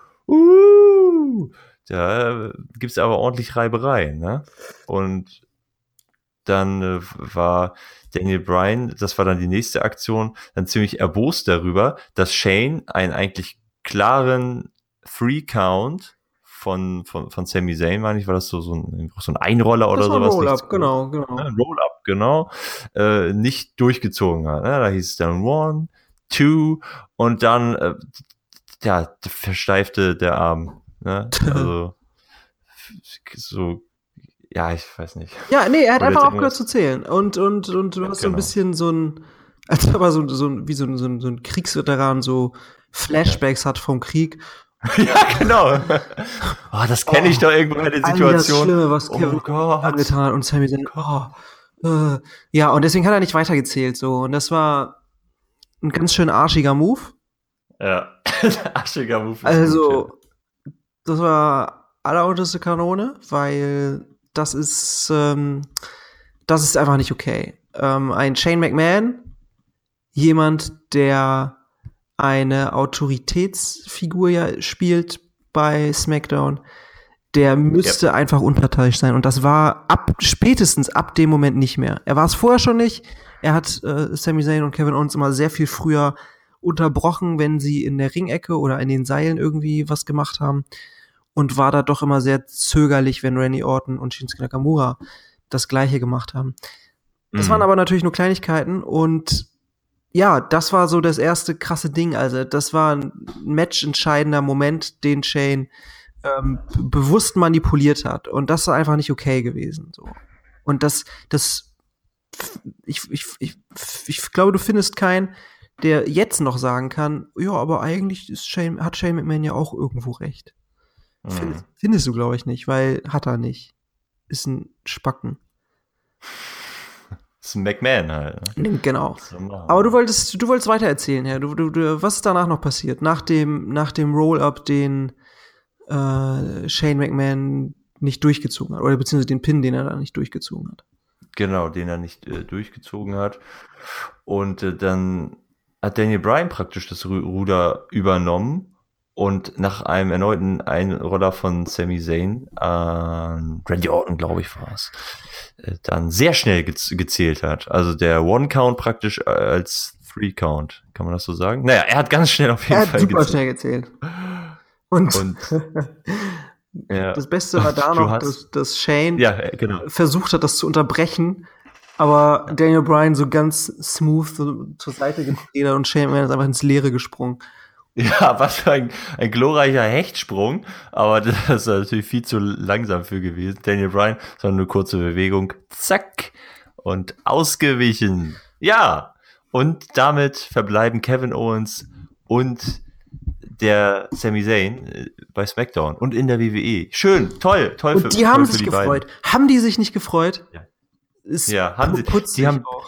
Da gibt's aber ordentlich Reiberei, ne? Und dann war Daniel Bryan, das war dann die nächste Aktion, dann ziemlich erbost darüber, dass Shane einen eigentlich klaren 3-Count von Sami Zayn, meine ich, war das so ein Einroller oder sowas. Roll-Up, genau. Roll-Up, genau. Nicht durchgezogen hat. Ne? Da hieß es dann 1, 2 und dann versteifte der Arm. Ne? Also so, ja, ich weiß nicht. Ja, nee, er hat einfach aufgehört zu zählen. Und du hast so ein bisschen als ob er so ein Kriegsveteran so Flashbacks hat vom Krieg. Ja, genau. Oh, das kenne ich doch irgendwo in der Situation. Das Schlimme, was Kevin angetan hat und Sami Zayn. Ja, und deswegen hat er nicht weitergezählt. So. Und das war ein ganz schön arschiger Move. Ja, arschiger Move. Also, gut, ja. Das war allerunterste Kanone, weil das ist einfach nicht okay. Ein Shane McMahon, jemand, der eine Autoritätsfigur ja spielt bei SmackDown, der müsste einfach unparteiisch sein. Und das war spätestens ab dem Moment nicht mehr. Er war es vorher schon nicht. Er hat Sami Zayn und Kevin Owens immer sehr viel früher unterbrochen, wenn sie in der Ringecke oder in den Seilen irgendwie was gemacht haben. Und war da doch immer sehr zögerlich, wenn Randy Orton und Shinsuke Nakamura das Gleiche gemacht haben. Das waren aber natürlich nur Kleinigkeiten und ja, das war so das erste krasse Ding. Also das war ein matchentscheidender Moment, den Shane bewusst manipuliert hat. Und das ist einfach nicht okay gewesen. So. Und ich glaube, du findest keinen, der jetzt noch sagen kann, ja, aber eigentlich hat Shane McMahon ja auch irgendwo recht. Findest du, glaube ich, nicht, weil hat er nicht. Ist ein Spacken. Das ist ein McMahon halt. Ne? Genau. Aber du wolltest weiter erzählen, ja. Was ist danach noch passiert? Nach dem Roll-Up, den Shane McMahon nicht durchgezogen hat. Oder beziehungsweise den Pin, den er da nicht durchgezogen hat. Genau, den er nicht durchgezogen hat. Und dann hat Daniel Bryan praktisch das Ruder übernommen. Und nach einem erneuten Einroller von Sami Zayn, Randy Orton, glaube ich, war es, dann sehr schnell gezählt hat. Also der One-Count praktisch als 3-Count. Kann man das so sagen? Naja, er hat ganz schnell auf jeden Fall gezählt. Er hat super schnell gezählt. Und ja. Das Beste war da noch, dass Shane versucht hat, das zu unterbrechen, aber Daniel Bryan so ganz smooth zur Seite gedreht hat und Shane ist einfach ins Leere gesprungen. Ja, was für ein glorreicher Hechtsprung, aber das ist natürlich viel zu langsam für gewesen. Daniel Bryan, sondern eine kurze Bewegung, zack, und ausgewichen. Ja, und damit verbleiben Kevin Owens und der Sami Zayn bei SmackDown und in der WWE. Schön, toll. Und die haben sich gefreut. Haben die sich nicht gefreut? Ja, haben sie. Die haben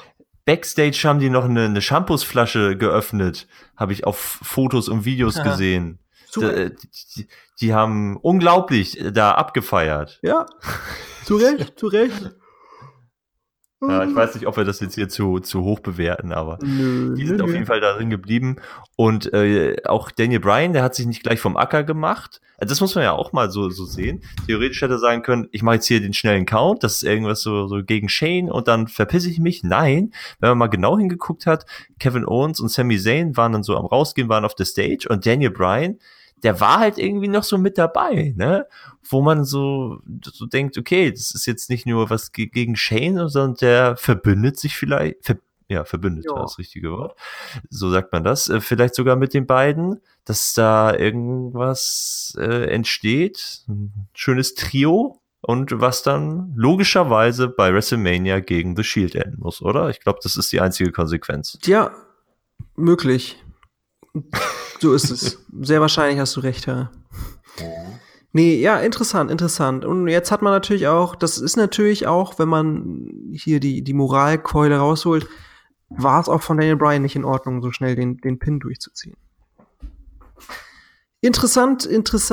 Backstage haben die noch eine Shampoosflasche geöffnet, habe ich auf Fotos und Videos gesehen. Die haben unglaublich da abgefeiert. Ja, zu Recht. Ja, ich weiß nicht, ob wir das jetzt hier zu hoch bewerten, aber die sind auf jeden Fall darin geblieben. Und auch Daniel Bryan, der hat sich nicht gleich vom Acker gemacht. Also das muss man ja auch mal so sehen. Theoretisch hätte er sagen können, ich mache jetzt hier den schnellen Count, das ist irgendwas so gegen Shane und dann verpisse ich mich. Nein, wenn man mal genau hingeguckt hat, Kevin Owens und Sami Zayn waren dann so am Rausgehen, waren auf der Stage und Daniel Bryan, der war halt irgendwie noch so mit dabei, ne? Wo man so denkt, okay, das ist jetzt nicht nur was gegen Shane, sondern der verbündet sich vielleicht, verbündet, ja. Das richtige Wort. So sagt man das. Vielleicht sogar mit den beiden, dass da irgendwas entsteht. Ein schönes Trio. Und was dann logischerweise bei WrestleMania gegen The Shield enden muss, oder? Ich glaube, das ist die einzige Konsequenz. Ja, möglich. So ist es. Sehr wahrscheinlich hast du recht, Herr. Nee, ja, interessant. Und jetzt hat man natürlich auch, das ist natürlich auch, wenn man hier die Moralkeule rausholt, war es auch von Daniel Bryan nicht in Ordnung, so schnell den Pin durchzuziehen. Interessant.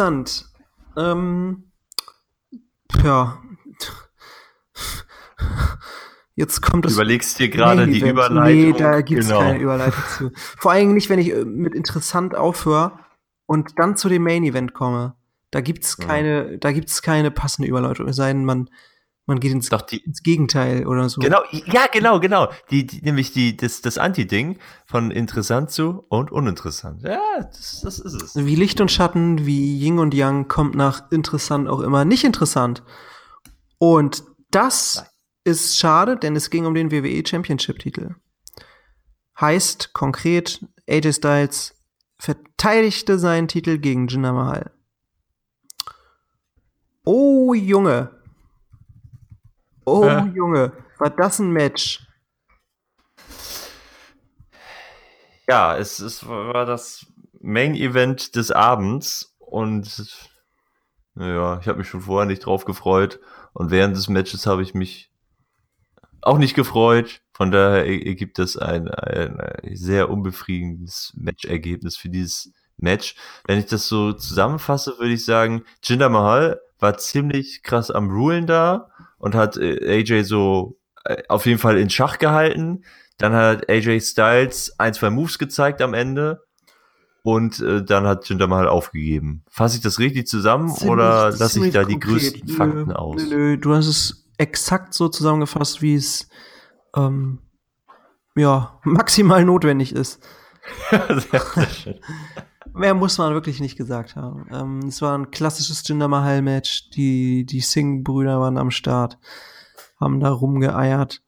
Ja. Jetzt kommt das. Du überlegst dir gerade die Überleitung. Nee, da gibt's keine Überleitung zu. Vor allem nicht, wenn ich mit interessant aufhöre und dann zu dem Main Event komme. Da gibt's keine passende Überleitung. Es sei denn, man geht ins Gegenteil oder so. Genau, ja, genau. Nämlich das Anti-Ding von interessant zu und uninteressant. Ja, das ist es. Wie Licht und Schatten, wie Yin und Yang kommt nach interessant auch immer nicht interessant. Und das ist schade, denn es ging um den WWE Championship-Titel. Heißt konkret, AJ Styles verteidigte seinen Titel gegen Jinder Mahal. Oh, Junge. Junge. War das ein Match? Ja, es war das Main-Event des Abends und ja, ich habe mich schon vorher nicht drauf gefreut und während des Matches habe ich mich auch nicht gefreut. Von daher ergibt es ein sehr unbefriedigendes Matchergebnis für dieses Match. Wenn ich das so zusammenfasse, würde ich sagen, Jinder Mahal war ziemlich krass am Rulen da und hat AJ so auf jeden Fall in Schach gehalten. Dann hat AJ Styles 1-2 Moves gezeigt am Ende und dann hat Jinder Mahal aufgegeben. Fasse ich das richtig zusammen oder lasse ich da die größten Fakten aus? Nö, du hast es exakt so zusammengefasst, wie es maximal notwendig ist. Sehr schön. Mehr muss man wirklich nicht gesagt haben. Es war ein klassisches Jinder Mahal-Match. Die Singh-Brüder waren am Start, haben da rumgeeiert.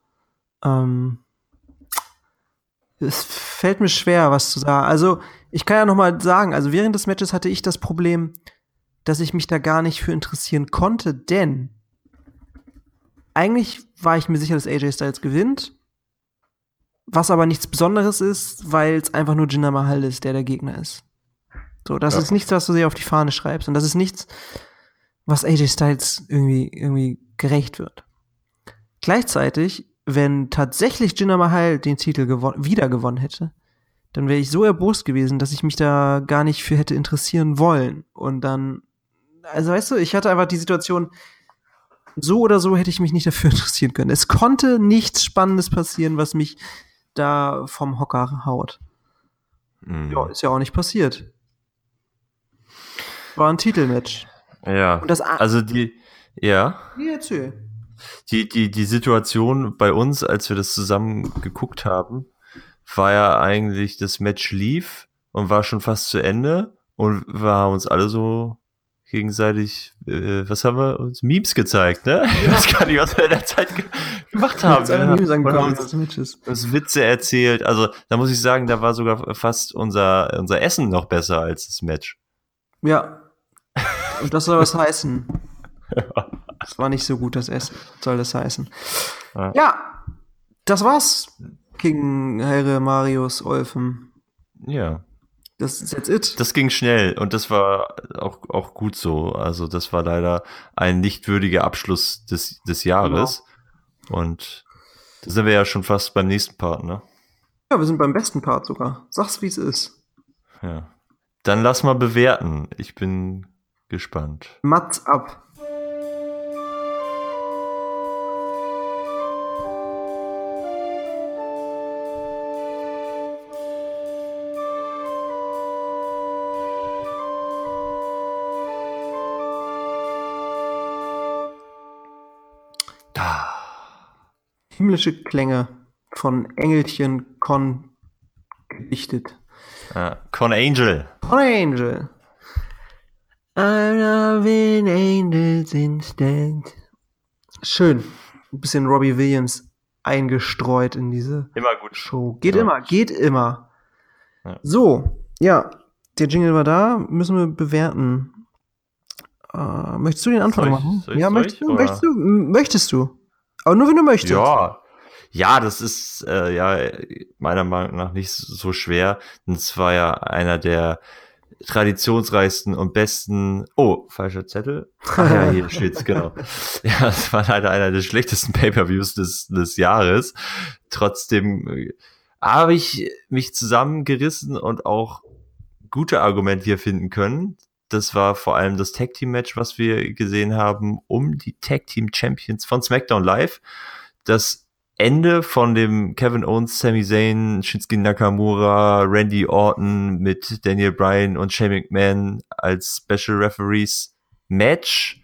Es fällt mir schwer, was zu sagen. Also, ich kann ja noch mal sagen, also während des Matches hatte ich das Problem, dass ich mich da gar nicht für interessieren konnte, denn eigentlich war ich mir sicher, dass AJ Styles gewinnt, was aber nichts Besonderes ist, weil es einfach nur Jinder Mahal ist, der Gegner ist. So, das ist nichts, was du dir auf die Fahne schreibst. Und das ist nichts, was AJ Styles irgendwie gerecht wird. Gleichzeitig, wenn tatsächlich Jinder Mahal den Titel wieder gewonnen hätte, dann wäre ich so erbost gewesen, dass ich mich da gar nicht für hätte interessieren wollen. Und dann, also weißt du, ich hatte einfach die Situation, so oder so hätte ich mich nicht dafür interessieren können. Es konnte nichts Spannendes passieren, was mich da vom Hocker haut. Ja, ist ja auch nicht passiert. War ein Titelmatch. Ja, und das also die Situation bei uns, als wir das zusammen geguckt haben, war ja eigentlich, das Match lief und war schon fast zu Ende und wir haben uns alle so gegenseitig, was haben wir uns? Memes gezeigt, ne? Ich weiß gar nicht, was wir in der Zeit gemacht haben. Uns Witze erzählt. Also da muss ich sagen, da war sogar fast unser Essen noch besser als das Match. Ja. Und das soll was heißen. Das war nicht so gut, das Essen, soll das heißen. Ja, das war's. King, Herre, Marius, Olfen. Ja. Das ist jetzt it. Das ging schnell und das war auch gut so. Also das war leider ein nicht würdiger Abschluss des Jahres. Genau. Und Da sind wir ja schon fast beim nächsten Part, ne? Ja, wir sind beim besten Part sogar. Sag's, wie es ist. Ja. Dann lass mal bewerten. Ich bin gespannt. Mats ab. Himmlische Klänge von Engelchen Con gedichtet. Con Angel. Con Angel. I'm loving angels instead. Schön. Ein bisschen Robbie Williams eingestreut in diese Immer gut. Show. Geht immer. Ja. So, ja, der Jingle war da, müssen wir bewerten. Möchtest du den Anfang machen? Ja, möchtest du? Aber nur wenn du möchtest. Ja, das ist meiner Meinung nach nicht so schwer. Und es war ja einer der traditionsreichsten und besten. Oh, falscher Zettel. Ach ja, hier steht's, genau. Ja, es war leider einer der schlechtesten Pay-per-Views des Jahres. Trotzdem habe ich mich zusammengerissen und auch gute Argumente hier finden können. Das war vor allem das Tag-Team-Match, was wir gesehen haben, um die Tag-Team-Champions von SmackDown Live. Das Ende von dem Kevin Owens, Sami Zayn, Shinsuke Nakamura, Randy Orton mit Daniel Bryan und Shane McMahon als Special Referees Match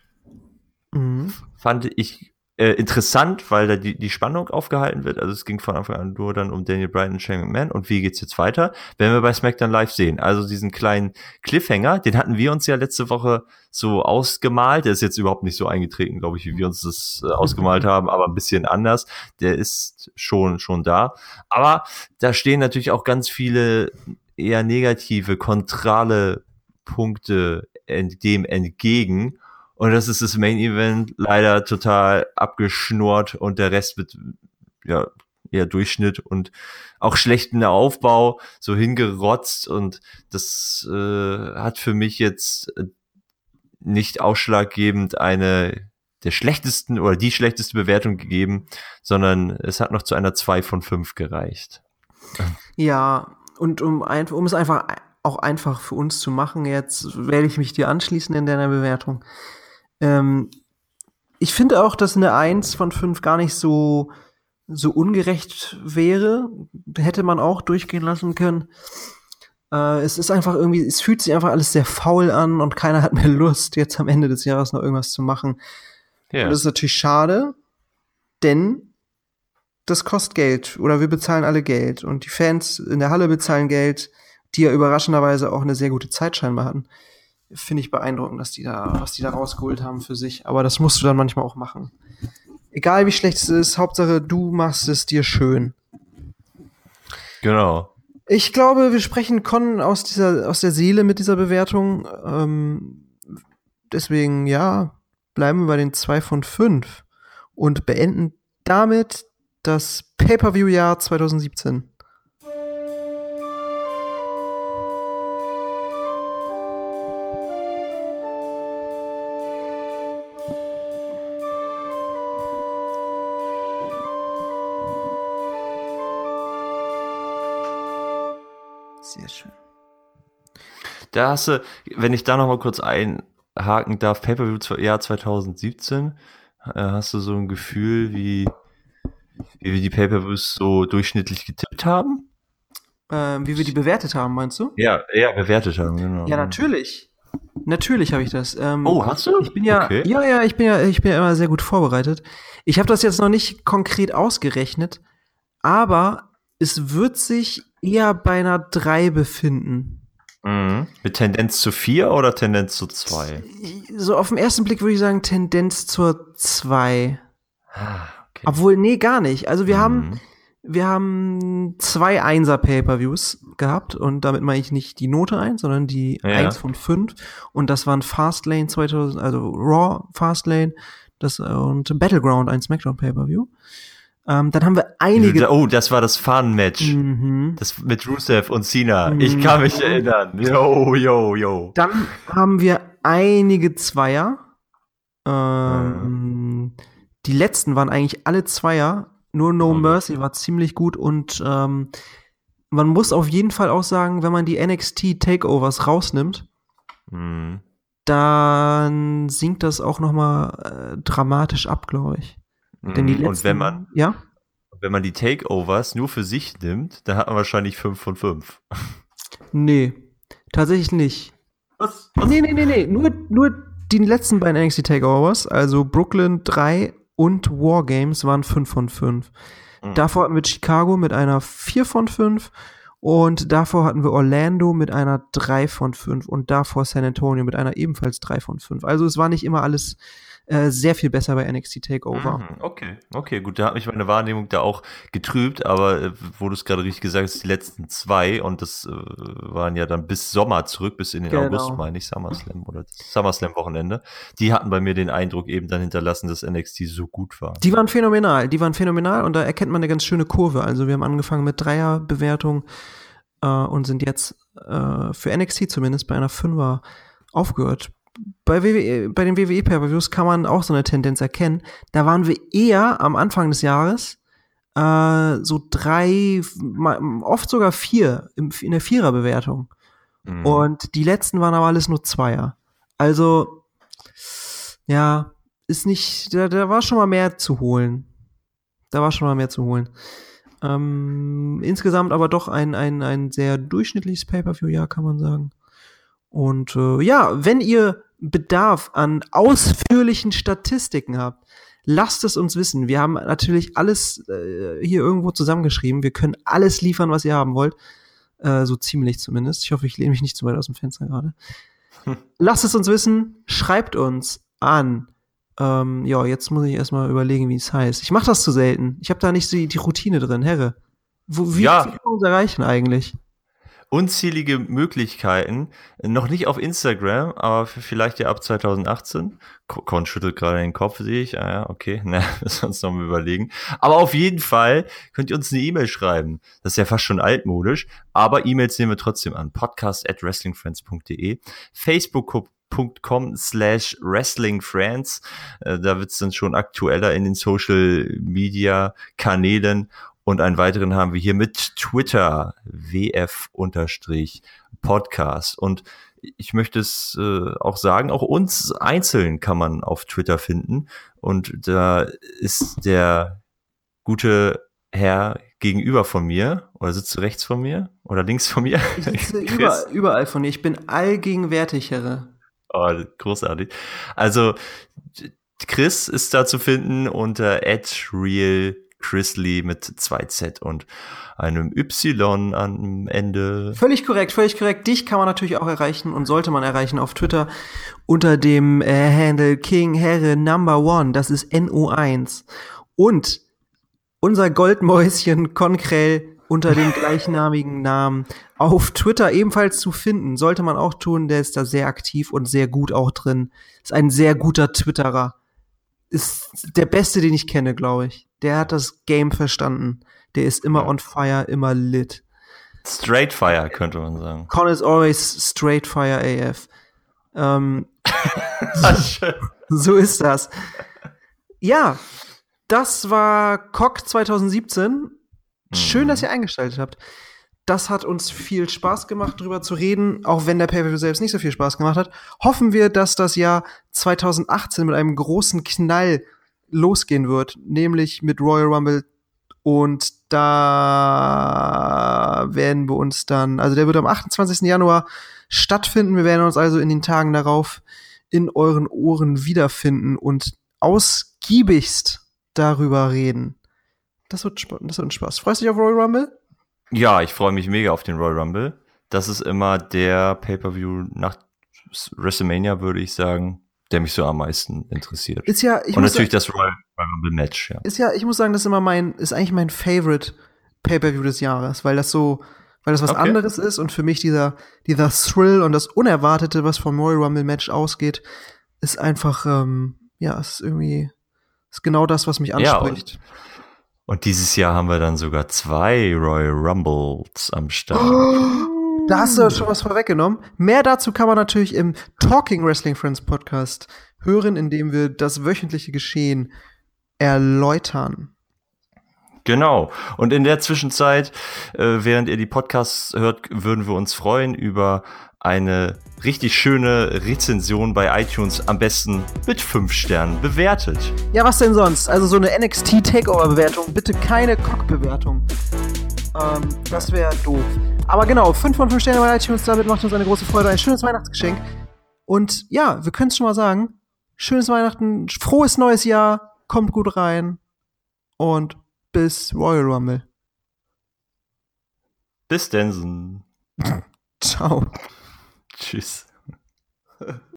fand ich interessant, weil da die Spannung aufgehalten wird. Also es ging von Anfang an nur dann um Daniel Bryan und Shane McMahon. Und wie geht's jetzt weiter? Werden wir bei SmackDown Live sehen. Also diesen kleinen Cliffhanger, den hatten wir uns ja letzte Woche so ausgemalt. Der ist jetzt überhaupt nicht so eingetreten, glaube ich, wie wir uns das ausgemalt haben, aber ein bisschen anders. Der ist schon da. Aber da stehen natürlich auch ganz viele eher negative, kontrale Punkte dem entgegen. Und das ist das Main Event leider total abgeschnurrt und der Rest wird ja eher Durchschnitt und auch schlechten Aufbau so hingerotzt und das hat für mich jetzt nicht ausschlaggebend eine der schlechtesten oder die schlechteste Bewertung gegeben, sondern es hat noch zu einer 2 von 5 gereicht. Ja, und um es einfach auch einfach für uns zu machen, jetzt werde ich mich dir anschließen in deiner Bewertung. Ich finde auch, dass eine 1 von 5 gar nicht so ungerecht wäre. Hätte man auch durchgehen lassen können. Es ist einfach irgendwie, es fühlt sich einfach alles sehr faul an und keiner hat mehr Lust, jetzt am Ende des Jahres noch irgendwas zu machen. Yeah. Und das ist natürlich schade, denn das kostet Geld oder wir bezahlen alle Geld und die Fans in der Halle bezahlen Geld, die ja überraschenderweise auch eine sehr gute Zeit scheinbar hatten. Finde ich beeindruckend, was die da rausgeholt haben für sich. Aber das musst du dann manchmal auch machen. Egal wie schlecht es ist, Hauptsache du machst es dir schön. Genau. Ich glaube, wir sprechen Con aus der Seele mit dieser Bewertung. Deswegen, ja, bleiben wir bei den 2 von 5 und beenden damit das Pay-Per-View-Jahr 2017. Sehr schön. Da hast du, wenn ich da noch mal kurz einhaken darf, Pay-Per-View-Jahr 2017, hast du so ein Gefühl, wie wir die Pay-Per-Views so durchschnittlich getippt haben? Wie wir die bewertet haben, meinst du? Ja, bewertet haben, genau. Ja, natürlich. Natürlich habe ich das. Hast du? Ich bin ja, okay. Ich bin ja immer sehr gut vorbereitet. Ich habe das jetzt noch nicht konkret ausgerechnet, aber es wird sich eher bei einer 3 befinden. Mhm. Mit Tendenz zu 4 oder Tendenz zu 2? So auf den ersten Blick würde ich sagen Tendenz zur 2. Okay. Obwohl, nee, gar nicht. Also wir haben 2 1er-Pay-Per-Views gehabt und damit meine ich nicht die Note 1, sondern die 1 von 5 und das waren Fastlane 2000, also Raw Fastlane und Battleground, ein Smackdown Pay-Per-View. Dann haben wir einige. Oh, das war das Fun-Match. Das mit Rusev und Cena. Ich kann mich erinnern. Yo. Dann haben wir einige Zweier. Die letzten waren eigentlich alle Zweier. Nur No Mercy war ziemlich gut und man muss auf jeden Fall auch sagen, wenn man die NXT Takeovers rausnimmt, dann sinkt das auch nochmal dramatisch ab, glaube ich. Denn die letzten, und wenn man die Takeovers nur für sich nimmt, dann hat man wahrscheinlich 5 von 5. Nee, tatsächlich nicht. Was? Nee. Nur die letzten beiden NXT Takeovers, also Brooklyn 3 und War Games, waren 5 von 5. Davor hatten wir Chicago mit einer 4 von 5 und davor hatten wir Orlando mit einer 3 von 5 und davor San Antonio mit einer ebenfalls 3 von 5. Also es war nicht immer alles sehr viel besser bei NXT TakeOver. Okay, gut, da hat mich meine Wahrnehmung da auch getrübt, aber wo du es gerade richtig gesagt hast, die letzten 2 und das waren ja dann bis Sommer zurück, bis in den August, meine ich, SummerSlam oder SummerSlam-Wochenende, die hatten bei mir den Eindruck eben dann hinterlassen, dass NXT so gut war. Die waren phänomenal und da erkennt man eine ganz schöne Kurve. Also wir haben angefangen mit 3er-Bewertung und sind jetzt für NXT zumindest bei einer 5er aufgehört. Bei den WWE-Pay-Per-Views kann man auch so eine Tendenz erkennen. Da waren wir eher am Anfang des Jahres so 3, oft sogar 4 in der 4er-Bewertung. Und die letzten waren aber alles nur 2er. Also, ja, ist nicht, da war schon mal mehr zu holen. Insgesamt aber doch ein sehr durchschnittliches Pay-Per-View-Jahr, kann man sagen. Und wenn ihr Bedarf an ausführlichen Statistiken habt, lasst es uns wissen. Wir haben natürlich alles hier irgendwo zusammengeschrieben. Wir können alles liefern, was ihr haben wollt. So ziemlich zumindest. Ich hoffe, ich lehne mich nicht zu weit aus dem Fenster gerade. Lasst es uns wissen. Schreibt uns an. Jetzt muss ich erstmal überlegen, wie es heißt. Ich mache das zu selten. Ich habe da nicht die Routine drin. Herre, wie kann man uns erreichen eigentlich? Unzählige Möglichkeiten, noch nicht auf Instagram, aber vielleicht ja ab 2018. Con schüttelt gerade den Kopf, sehe ich. Ah ja, okay, müssen wir uns noch mal überlegen. Aber auf jeden Fall könnt ihr uns eine E-Mail schreiben. Das ist ja fast schon altmodisch, aber E-Mails nehmen wir trotzdem an. podcast@wrestlingfriends.de, facebook.com/wrestlingfriends. Da wird's dann schon aktueller in den Social-Media-Kanälen. Und einen weiteren haben wir hier mit Twitter, WF_Podcast. Und ich möchte es auch sagen, auch uns einzeln kann man auf Twitter finden. Und da ist der gute Herr gegenüber von mir, oder sitzt du rechts von mir oder links von mir? Ich sitze überall von dir. Ich bin allgegenwärtig, Herr. Oh, großartig. Also Chris ist da zu finden unter @realchrisley mit 2Z und einem Y am Ende. Völlig korrekt. Dich kann man natürlich auch erreichen und sollte man erreichen auf Twitter unter dem Handle King Herre Number One. Das ist NO1. Und unser Goldmäuschen Konkrell unter dem gleichnamigen Namen auf Twitter ebenfalls zu finden. Sollte man auch tun, der ist da sehr aktiv und sehr gut auch drin. Ist ein sehr guter Twitterer. Ist der Beste, den ich kenne, glaube ich. Der hat das Game verstanden. Der ist immer on fire, immer lit. Straight fire, könnte man sagen. Con is always straight fire AF. So ist das. Ja, das war COC 2017. Schön, dass ihr eingeschaltet habt. Das hat uns viel Spaß gemacht, drüber zu reden, auch wenn der Pay-Per-View selbst nicht so viel Spaß gemacht hat. Hoffen wir, dass das Jahr 2018 mit einem großen Knall losgehen wird, nämlich mit Royal Rumble. Und da werden wir uns dann, also der wird am 28. Januar stattfinden. Wir werden uns also in den Tagen darauf in euren Ohren wiederfinden und ausgiebigst darüber reden. Das wird Spaß. Freust du dich auf Royal Rumble? Ja, ich freue mich mega auf den Royal Rumble. Das ist immer der Pay-Per-View nach WrestleMania, würde ich sagen, der mich so am meisten interessiert. Ist ja, und natürlich das Royal Rumble Match, ja. Ist ja, ich muss sagen, das ist eigentlich mein Favorite Pay-Per-View des Jahres, weil das was anderes ist und für mich dieser Thrill und das Unerwartete, was vom Royal Rumble Match ausgeht, ist einfach, es ist genau das, was mich anspricht. Ja, und dieses Jahr haben wir dann sogar 2 Royal Rumbles am Start. Da hast du schon was vorweggenommen. Mehr dazu kann man natürlich im Talking Wrestling Friends Podcast hören, in dem wir das wöchentliche Geschehen erläutern. Genau. Und in der Zwischenzeit, während ihr die Podcasts hört, würden wir uns freuen über eine richtig schöne Rezension bei iTunes, am besten mit 5 Sternen bewertet. Ja, was denn sonst? Also so eine NXT-Takeover-Bewertung, bitte keine Cock-Bewertung. Das wäre doof. Aber genau, 5 von 5 Sternen bei iTunes, damit macht uns eine große Freude, ein schönes Weihnachtsgeschenk. Und ja, wir können es schon mal sagen, schönes Weihnachten, frohes neues Jahr, kommt gut rein und bis Royal Rumble. Bis denn. Ciao. Tschüss.